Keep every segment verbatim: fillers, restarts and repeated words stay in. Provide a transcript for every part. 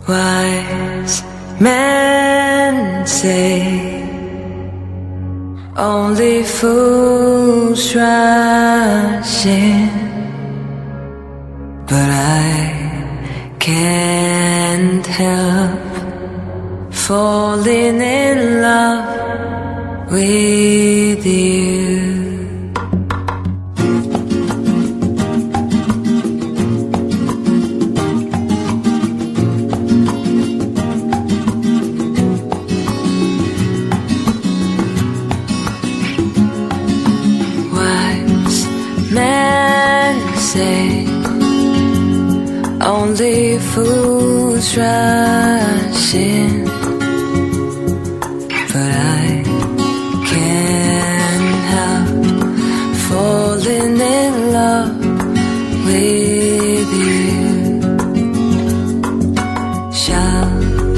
Wise men say only fools rush in, but I can't help falling in love with you. Men say only fools rush in, but I can't help falling in love with you. Shall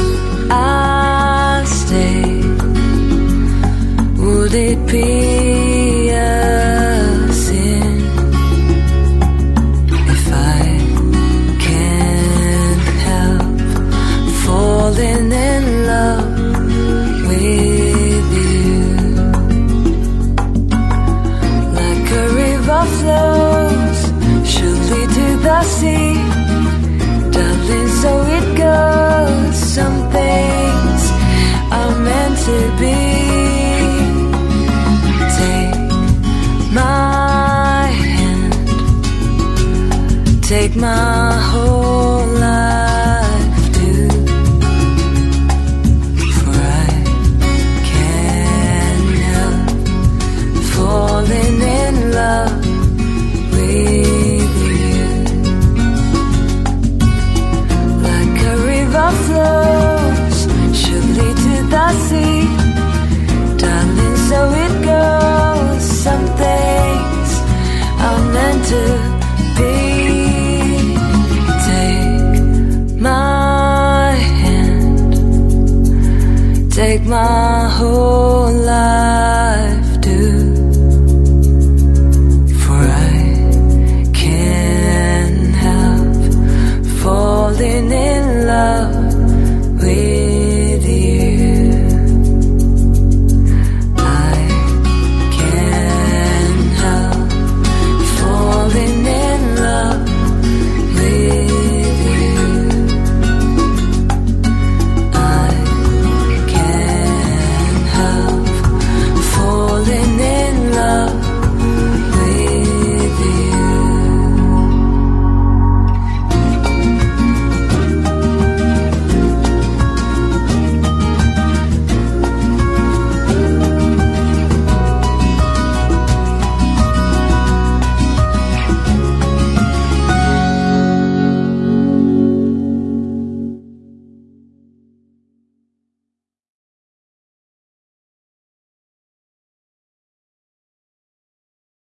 I stay? Would it be a sin if I can't help falling in love with you? Like a river flows surely to the sea, darling, so it goes. Some things are meant to be. Take my whole life.